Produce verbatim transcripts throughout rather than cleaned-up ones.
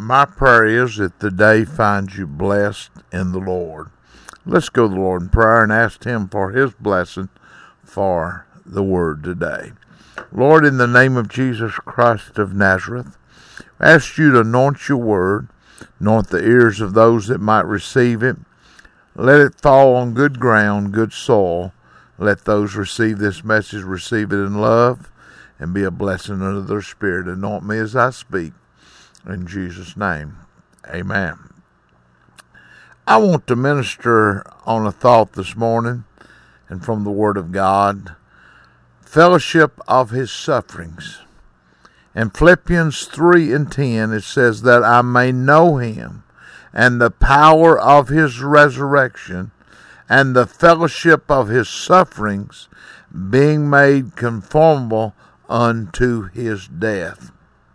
My prayer is that the day finds you blessed in the Lord. Let's go to the Lord in prayer and ask Him for His blessing for the word today. Lord, in the name of Jesus Christ of Nazareth, I ask you to anoint your word, anoint the ears of those that might receive it. Let it fall on good ground, good soil. Let those receive this message receive it in love and be a blessing unto their spirit. Anoint me as I speak. In Jesus' name, amen. I want to minister on a thought this morning and from the Word of God, fellowship of His sufferings. In Philippians three and ten, it says that I may know Him and the power of His resurrection and the fellowship of His sufferings, being made conformable unto His death.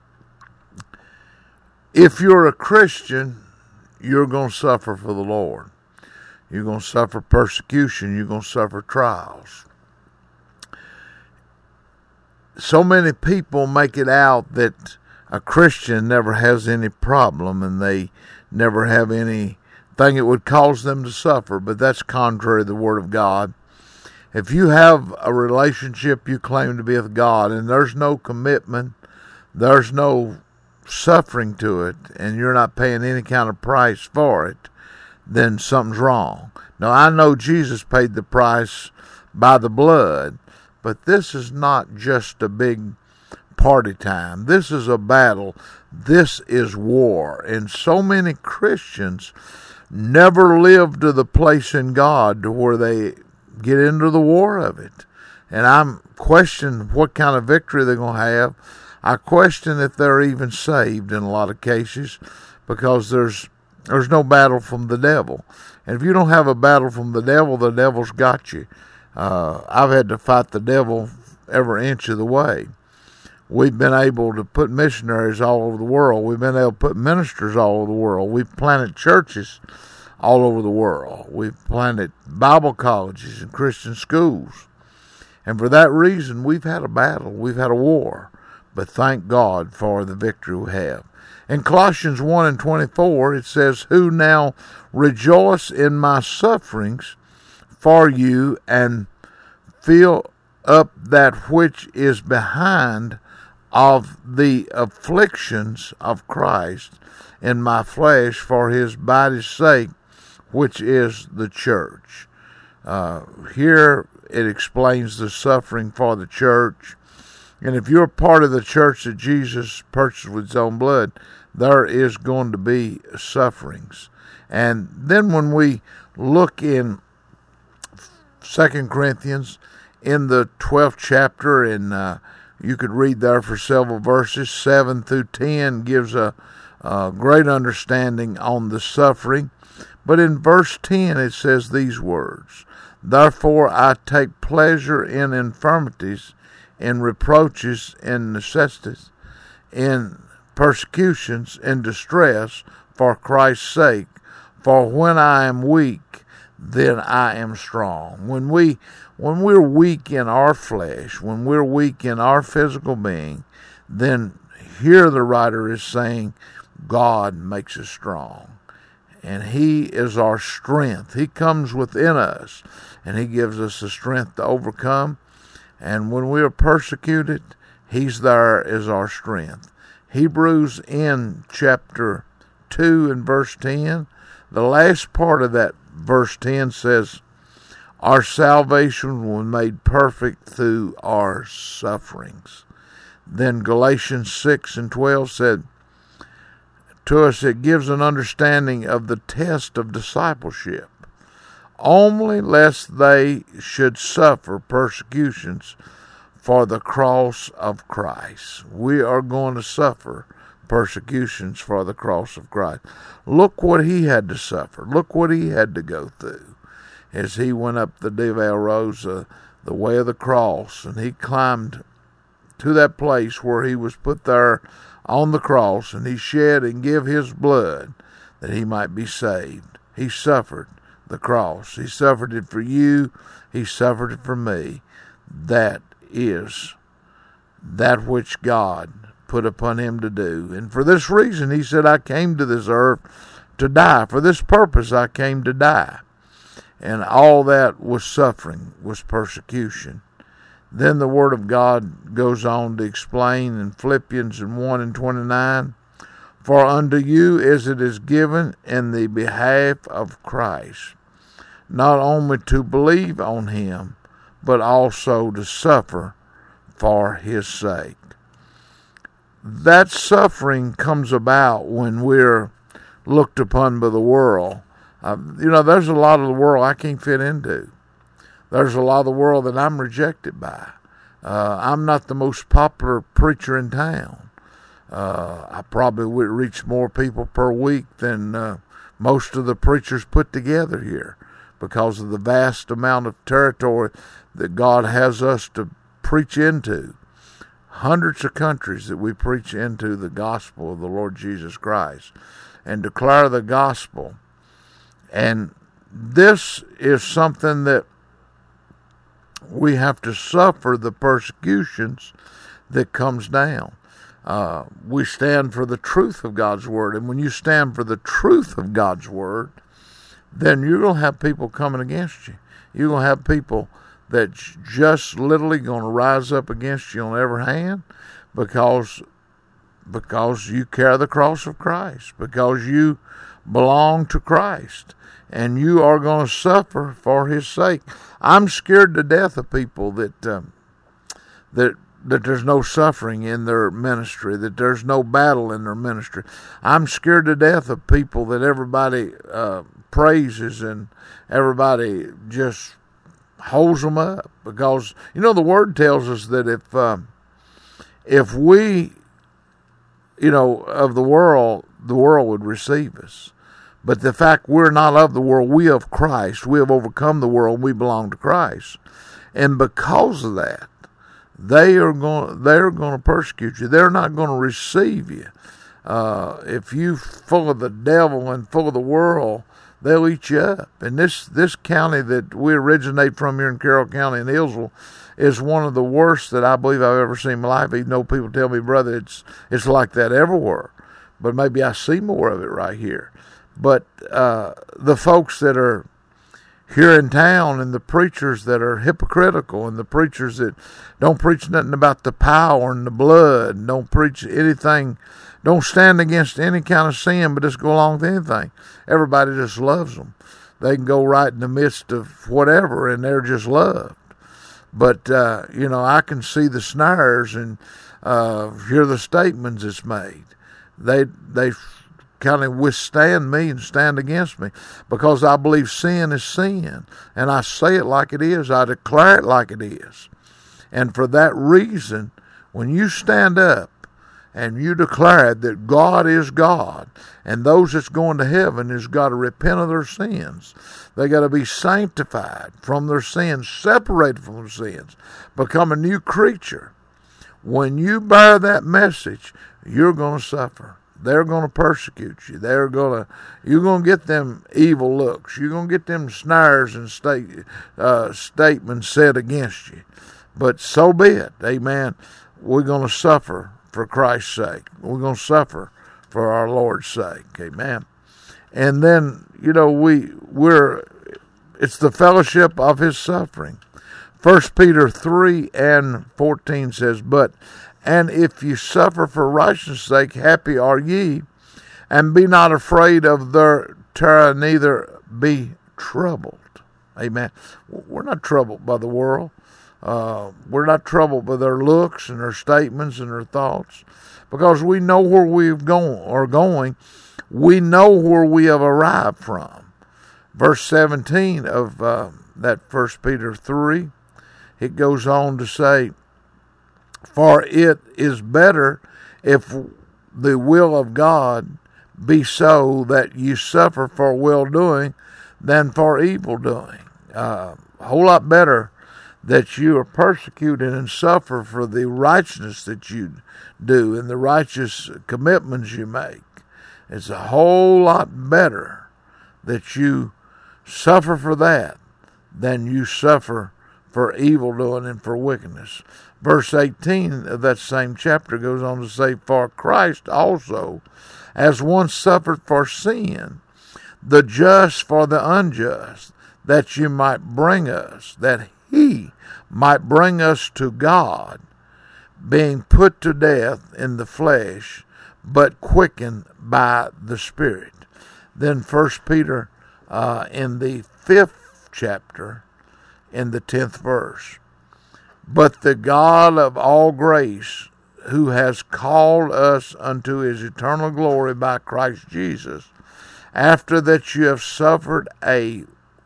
If you're a Christian, you're going to suffer for the Lord. You're going to suffer persecution. You're going to suffer trials. So many people make it out that a Christian never has any problem and they never have anything that would cause them to suffer, but that's contrary to the Word of God. If you have a relationship you claim to be with God and there's no commitment, there's no suffering to it, and you're not paying any kind of price for it, then something's wrong. Now, I know Jesus paid the price by the blood, but this is not just a big party time. This is a battle. This is war. And so many Christians never live to the place in God to where they get into the war of it. And I'm questioning what kind of victory they're going to have. I question if they're even saved in a lot of cases, because there's there's no battle from the devil. And if you don't have a battle from the devil, the devil's got you. Uh, I've had to fight the devil every inch of the way. We've been able to put missionaries all over the world. We've been able to put ministers all over the world. We've planted churches all over the world. We've planted Bible colleges and Christian schools. And for that reason, we've had a battle. We've had a war. But thank God for the victory we have. In Colossians one and twenty-four, it says, who now rejoice in my sufferings for you, and fill up that which is behind of the afflictions of Christ in my flesh for His body's sake, which is the church. Uh, here it explains the suffering for the church. And if you're part of the church that Jesus purchased with His own blood, there is going to be sufferings. And then when we look in Second Corinthians, in the twelfth chapter, and uh, you could read there for several verses, seven through ten gives a, a great understanding on the suffering. But in verse ten it says these words, therefore I take pleasure in infirmities, in reproaches, in necessities, in persecutions, in distress, for Christ's sake. For when I am weak, then I am strong. When we, when we're weak in our flesh, when we're weak in our physical being, then here the writer is saying, God makes us strong. And He is our strength. He comes within us, and He gives us the strength to overcome. And when we are persecuted, He's there as our strength. Hebrews in chapter two and verse ten, the last part of that verse ten says, our salvation was made perfect through our sufferings. Then Galatians six and twelve said, to us it gives an understanding of the test of discipleship. Only lest they should suffer persecutions for the cross of Christ. We are going to suffer persecutions for the cross of Christ. Look what He had to suffer. Look what He had to go through as He went up the Devale Rose, uh, the way of the cross, and He climbed to that place where He was put there on the cross, and He shed and gave His blood that He might be saved. He suffered the cross. He suffered it for you. He suffered it for me. That is that which God put upon him to do. And for this reason, he said, I came to this earth to die. For this purpose, I came to die. And all that was suffering, was persecution. Then the Word of God goes on to explain in Philippians one and twenty-nine, for unto you as it is given in the behalf of Christ, not only to believe on him, but also to suffer for his sake. That suffering comes about when we're looked upon by the world. Uh, you know, there's a lot of the world I can't fit into. There's a lot of the world that I'm rejected by. Uh, I'm not the most popular preacher in town. Uh, I probably would reach more people per week than uh, most of the preachers put together here because of the vast amount of territory that God has us to preach into. Hundreds of countries that we preach into the gospel of the Lord Jesus Christ and declare the gospel. And this is something that we have to suffer the persecutions that comes down. Uh, we stand for the truth of God's word. And when you stand for the truth of God's word, then you're going to have people coming against you. You're going to have people that's just literally going to rise up against you on every hand because, because you carry the cross of Christ, because you belong to Christ, and you are going to suffer for his sake. I'm scared to death of people that um, that that there's no suffering in their ministry, that there's no battle in their ministry. I'm scared to death of people that everybody uh, praises and everybody just holds them up, because you know the word tells us that if um, if we, you know, of the world, the world would receive us. But the fact we're not of the world, we of Christ, we have overcome the world, we belong to Christ, and because of that, they are going they're going to persecute you. They're not going to receive you. Uh, if you full of the devil and full of the world, they'll eat you up. And this, this county that we originate from here in Carroll County in Hillsville is one of the worst that I believe I've ever seen in my life. Even though people tell me, brother, it's it's like that everywhere. But maybe I see more of it right here. But uh, the folks that are here in town and the preachers that are hypocritical and the preachers that don't preach nothing about the power and the blood and don't preach anything, don't stand against any kind of sin, but just go along with anything. Everybody just loves them. They can go right in the midst of whatever, and they're just loved. But, uh, you know, I can see the snares and uh, hear the statements it's made. They they kind of withstand me and stand against me because I believe sin is sin. And I say it like it is. I declare it like it is. And for that reason, when you stand up and you declare that God is God, and those that's going to heaven has got to repent of their sins. They got to be sanctified from their sins, separated from their sins, become a new creature. When you bear that message, you're going to suffer. They're going to persecute you. They're going to, you're going to get them evil looks. You're going to get them snares and state, uh, statements said against you. But so be it. Amen. We're going to suffer for Christ's sake. We're going to suffer for our Lord's sake. Amen. And then, you know, we, we're, it's the fellowship of his suffering. First Peter three and fourteen says, but, and if you suffer for righteousness' sake, happy are ye, and be not afraid of their terror, neither be troubled. Amen. We're not troubled by the world. Uh, we're not troubled by their looks and their statements and their thoughts, because we know where we've gone are going. We know where we have arrived from. Verse seventeen of uh, that First Peter three, it goes on to say, for it is better if the will of God be so that you suffer for well-doing than for evil-doing. Uh, a whole lot better that you are persecuted and suffer for the righteousness that you do and the righteous commitments you make. It's a whole lot better that you suffer for that than you suffer for evil doing and for wickedness. Verse eighteen of that same chapter goes on to say, for Christ also, as once suffered for sin, the just for the unjust, that you might bring us, that he might bring us to God, being put to death in the flesh, but quickened by the Spirit. Then First Peter uh, in the fifth chapter, in the tenth verse, but the God of all grace, who has called us unto his eternal glory by Christ Jesus, after that you have suffered a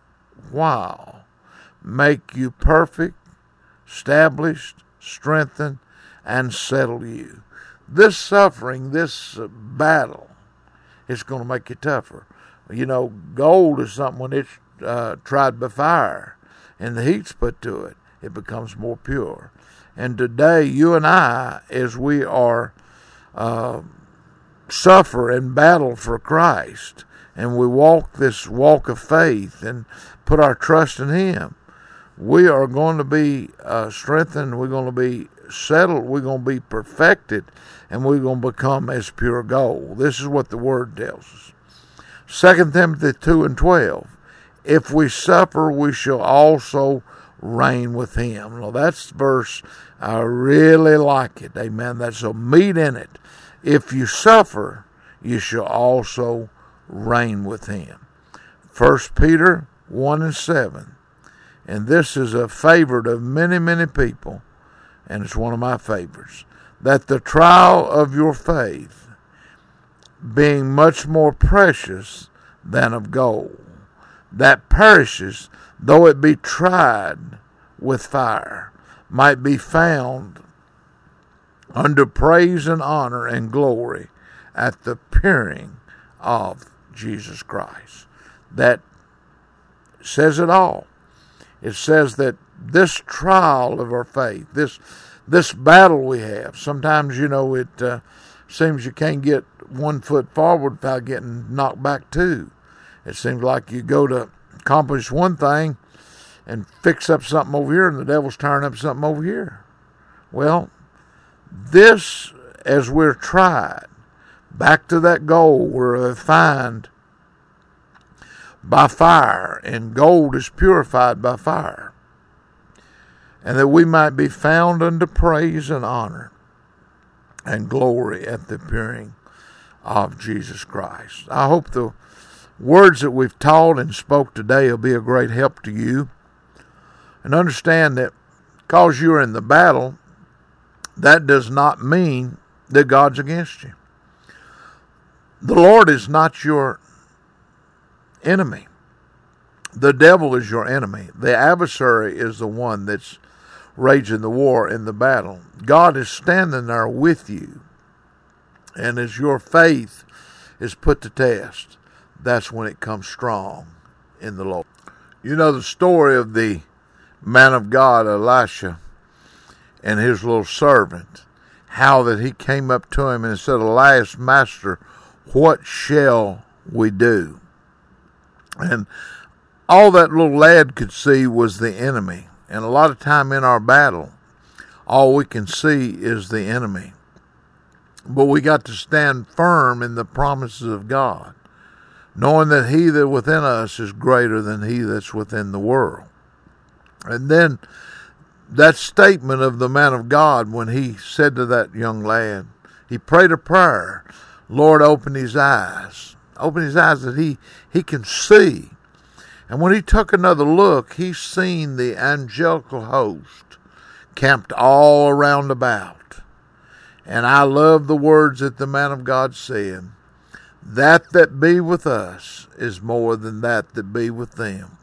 while, make you perfect, established, strengthen, and settle you. This suffering, this battle, is going to make you tougher. You know, gold is something when it's uh, tried by fire and the heat's put to it, it becomes more pure. And today, you and I, as we are uh, suffer and battle for Christ, and we walk this walk of faith and put our trust in him, we are going to be uh, strengthened, we're going to be settled, we're going to be perfected, and we're going to become as pure gold. This is what the Word tells us. Second Timothy two and twelve, if we suffer, we shall also reign with him. Now that's verse, I really like it. Amen. That's a meat in it. If you suffer, you shall also reign with him. First Peter one and seven. And this is a favorite of many, many people, and it's one of my favorites. That the trial of your faith, being much more precious than of gold, that perishes, though it be tried with fire, might be found under praise and honor and glory at the appearing of Jesus Christ. That says it all. It says that this trial of our faith, this this battle we have, sometimes, you know, it uh, seems you can't get one foot forward without getting knocked back two. It seems like you go to accomplish one thing and fix up something over here, and the devil's tearing up something over here. Well, this, as we're tried, back to that goal, we're refined by fire, and gold is purified by fire, and that we might be found unto praise and honor and glory at the appearing of Jesus Christ. I hope the words that we've taught and spoke today will be a great help to you. And understand that because you're in the battle, that does not mean that God's against you. The Lord is not your enemy. The devil is your enemy. The adversary is the one that's raging the war in the battle. God is standing there with you. And as your faith is put to test, that's when it comes strong in the Lord. You know the story of the man of God, Elisha, and his little servant, how that he came up to him and said, Alas, Master, what shall we do? And all that little lad could see was the enemy. And a lot of time in our battle, all we can see is the enemy. But we got to stand firm in the promises of God, knowing that he that within us is greater than he that's within the world. And then that statement of the man of God, when he said to that young lad, he prayed a prayer, Lord, open his eyes. Open his eyes that he, he can see. And when he took another look, he seen the angelical host camped all around about. And I love the words that the man of God said, that that be with us is more than that that be with them.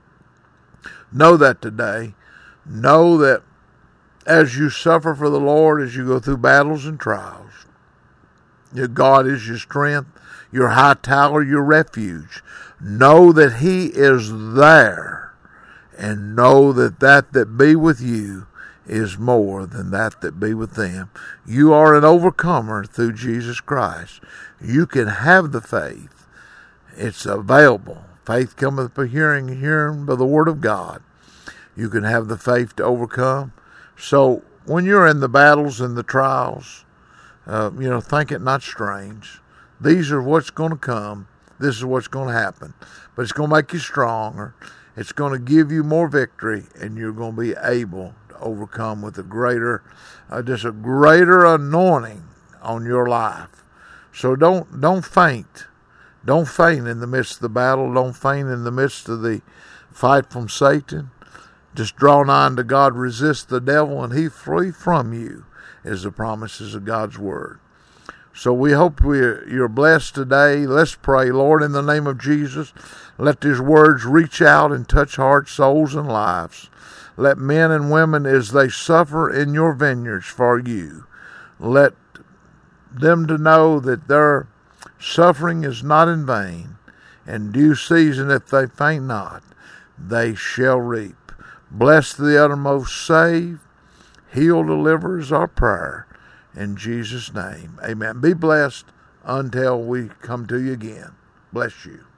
Know that today. Know that as you suffer for the Lord, as you go through battles and trials, your God is your strength, your high tower, your refuge. Know that he is there, and know that that that be with you is more than that that be with them. You are an overcomer through Jesus Christ. You can have the faith. It's available. Faith cometh by hearing, and hearing by the word of God. you can have the faith to overcome. So when you're in the battles and the trials, uh, you know, think it not strange. These are what's going to come. This is what's going to happen. But it's going to make you stronger. It's going to give you more victory, and you're going to be able to overcome with a greater, uh, just a greater anointing on your life. So don't don't faint. Don't faint in the midst of the battle. Don't faint in the midst of the fight from Satan. Just draw nigh unto God, resist the devil, and he flee from you, is the promises of God's word. So we hope we're, you're blessed today. Let's pray. Lord, in the name of Jesus, let these words reach out and touch hearts, souls, and lives. Let men and women, as they suffer in your vineyards for you, let them to know that their suffering is not in vain. In due season, if they faint not, they shall reap. Bless to the uttermost, save, heal, deliver is our prayer. In Jesus' name, amen. Be blessed until we come to you again. Bless you.